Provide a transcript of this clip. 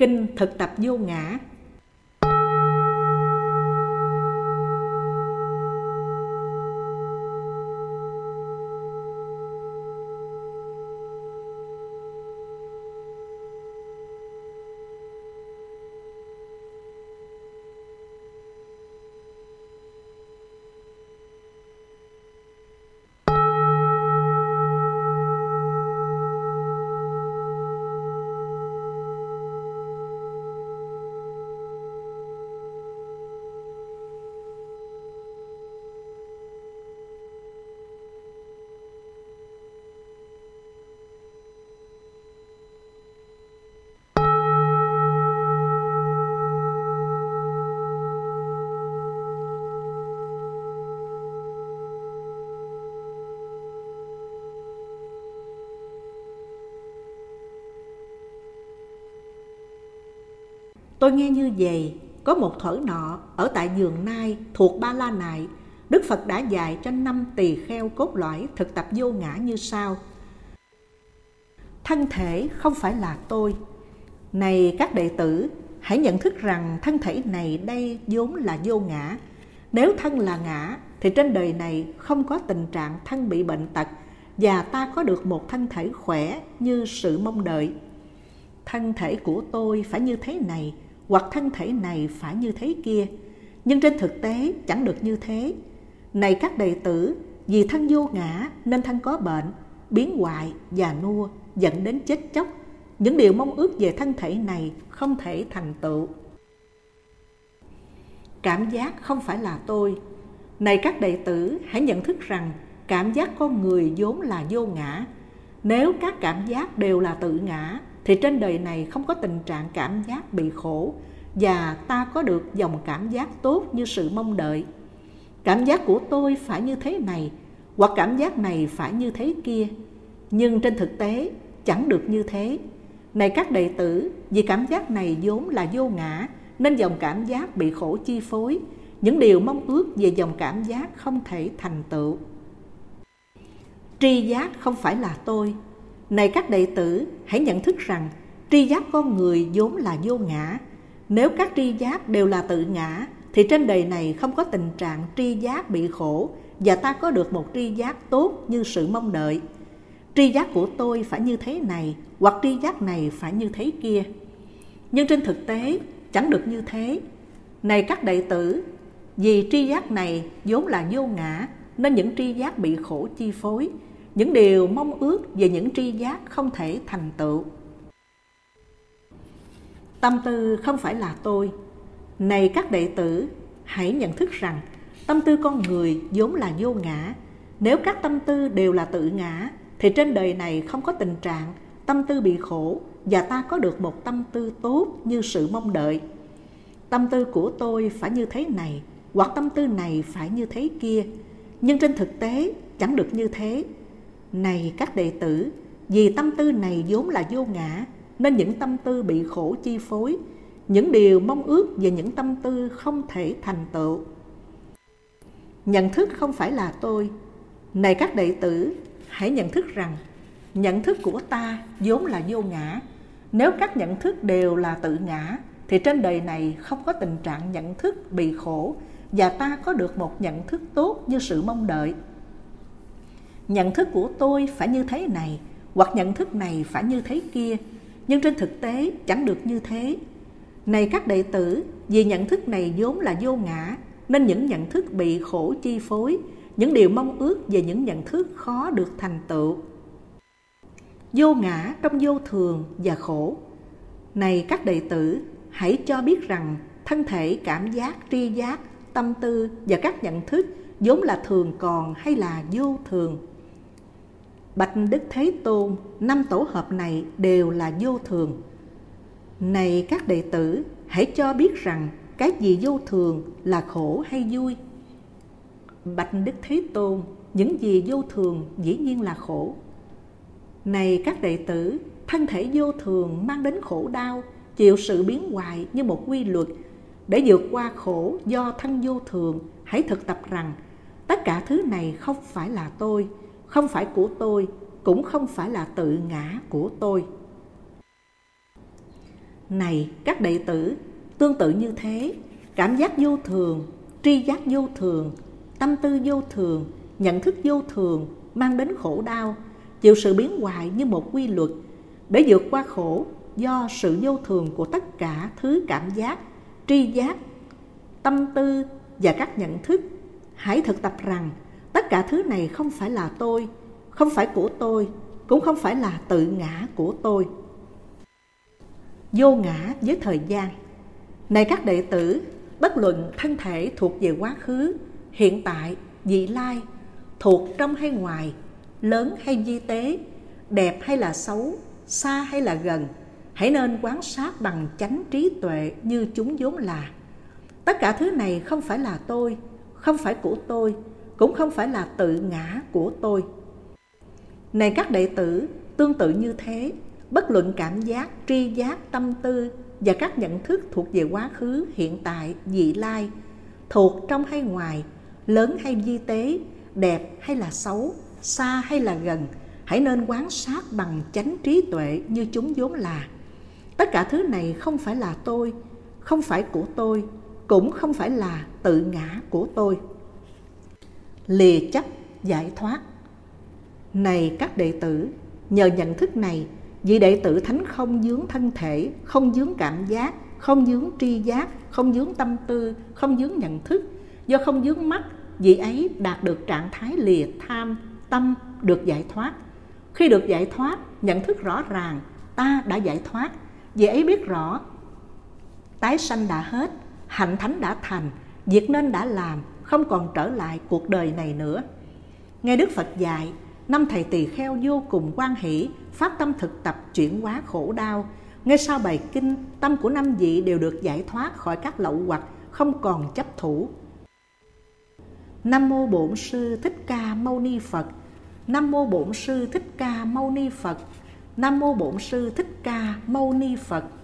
Kinh thực tập vô ngã. Tôi nghe như vậy, có một thuở nọ ở tại vườn Nai thuộc Ba La Nại, Đức Phật đã dạy cho 5 tỳ kheo cốt lõi thực tập vô ngã như sau. Thân thể không phải là tôi. Này các đệ tử, hãy nhận thức rằng thân thể này đây vốn là vô ngã. Nếu thân là ngã, thì trên đời này không có tình trạng thân bị bệnh tật và ta có được một thân thể khỏe như sự mong đợi. Thân thể của tôi phải như thế này, hoặc thân thể này phải như thế kia. Nhưng trên thực tế chẳng được như thế. Này các đệ tử, vì thân vô ngã nên thân có bệnh, biến hoại, già nua, dẫn đến chết chóc. Những điều mong ước về thân thể này không thể thành tựu. Cảm giác không phải là tôi. Này các đệ tử, hãy nhận thức rằng cảm giác con người vốn là vô ngã. Nếu các cảm giác đều là tự ngã, thì trên đời này không có tình trạng cảm giác bị khổ và ta có được dòng cảm giác tốt như sự mong đợi. Cảm giác của tôi phải như thế này, hoặc cảm giác này phải như thế kia. Nhưng trên thực tế chẳng được như thế. Này các đệ tử, vì cảm giác này vốn là vô ngã nên dòng cảm giác bị khổ chi phối. Những điều mong ước về dòng cảm giác không thể thành tựu. Tri giác không phải là tôi. Này các đệ tử, hãy nhận thức rằng tri giác con người vốn là vô ngã. Nếu các tri giác đều là tự ngã, thì trên đời này không có tình trạng tri giác bị khổ và ta có được một tri giác tốt như sự mong đợi. Tri giác của tôi phải như thế này, hoặc tri giác này phải như thế kia. Nhưng trên thực tế chẳng được như thế. Này các đệ tử, vì tri giác này vốn là vô ngã nên những tri giác bị khổ chi phối. Những điều mong ước về những tri giác không thể thành tựu. Tâm tư không phải là tôi. Này các đệ tử, hãy nhận thức rằng tâm tư con người vốn là vô ngã. Nếu các tâm tư đều là tự ngã, thì trên đời này không có tình trạng tâm tư bị khổ và ta có được một tâm tư tốt như sự mong đợi. Tâm tư của tôi phải như thế này, hoặc tâm tư này phải như thế kia. Nhưng trên thực tế chẳng được như thế. Này các đệ tử, vì tâm tư này vốn là vô ngã nên những tâm tư bị khổ chi phối. Những điều mong ước về những tâm tư không thể thành tựu. Nhận thức không phải là tôi. Này các đệ tử, hãy nhận thức rằng nhận thức của ta vốn là vô ngã. Nếu các nhận thức đều là tự ngã, thì trên đời này không có tình trạng nhận thức bị khổ và ta có được một nhận thức tốt như sự mong đợi. Nhận thức của tôi phải như thế này, hoặc nhận thức này phải như thế kia. Nhưng trên thực tế chẳng được như thế. Này các đệ tử, vì nhận thức này vốn là vô ngã nên những nhận thức bị khổ chi phối. Những điều mong ước về những nhận thức khó được thành tựu. Vô ngã trong vô thường và khổ. Này các đệ tử, hãy cho biết rằng thân thể, cảm giác, tri giác, tâm tư và các nhận thức vốn là thường còn hay là vô thường. Bạch Đức Thế Tôn, 5 tổ hợp này đều là vô thường. Này các đệ tử, hãy cho biết rằng cái gì vô thường là khổ hay vui? Bạch Đức Thế Tôn, những gì vô thường dĩ nhiên là khổ. Này các đệ tử, thân thể vô thường mang đến khổ đau, chịu sự biến hoại như một quy luật. Để vượt qua khổ do thân vô thường, hãy thực tập rằng tất cả thứ này không phải là tôi, không phải của tôi, cũng không phải là tự ngã của tôi. Này các đệ tử, tương tự như thế, cảm giác vô thường, tri giác vô thường, tâm tư vô thường, nhận thức vô thường mang đến khổ đau, chịu sự biến hoại như một quy luật. Để vượt qua khổ do sự vô thường của tất cả thứ cảm giác, tri giác, tâm tư và các nhận thức, hãy thực tập rằng tất cả thứ này không phải là tôi, không phải của tôi, cũng không phải là tự ngã của tôi. Vô ngã với thời gian. Này các đệ tử, bất luận thân thể thuộc về quá khứ, hiện tại, vị lai, thuộc trong hay ngoài, lớn hay vi tế, đẹp hay là xấu, xa hay là gần, hãy nên quan sát bằng chánh trí tuệ như chúng vốn là. Tất cả thứ này không phải là tôi, không phải của tôi, cũng không phải là tự ngã của tôi. Này các đệ tử, tương tự như thế, bất luận cảm giác, tri giác, tâm tư và các nhận thức thuộc về quá khứ, hiện tại, vị lai, thuộc trong hay ngoài, lớn hay vi tế, đẹp hay là xấu, xa hay là gần, hãy nên quan sát bằng chánh trí tuệ như chúng vốn là. Tất cả thứ này không phải là tôi, không phải của tôi, cũng không phải là tự ngã của tôi. Lìa chấp giải thoát. Này các đệ tử, nhờ nhận thức này, vị đệ tử thánh không vướng thân thể, không vướng cảm giác, không vướng tri giác, không vướng tâm tư, không vướng nhận thức. Do không vướng mắt, vị ấy đạt được trạng thái lìa tham, tâm, được giải thoát. Khi được giải thoát, nhận thức rõ ràng ta đã giải thoát, vị ấy biết rõ tái sanh đã hết, hạnh thánh đã thành, việc nên đã làm, không còn trở lại cuộc đời này nữa. Nghe Đức Phật dạy, 5 thầy tỳ kheo vô cùng hoan hỷ, phát tâm thực tập chuyển hóa khổ đau. Ngay sau bài kinh, tâm của 5 vị đều được giải thoát khỏi các lậu hoặc, không còn chấp thủ. Nam mô Bổn Sư Thích Ca Mâu Ni Phật. Nam mô Bổn Sư Thích Ca Mâu Ni Phật. Nam mô Bổn Sư Thích Ca Mâu Ni Phật.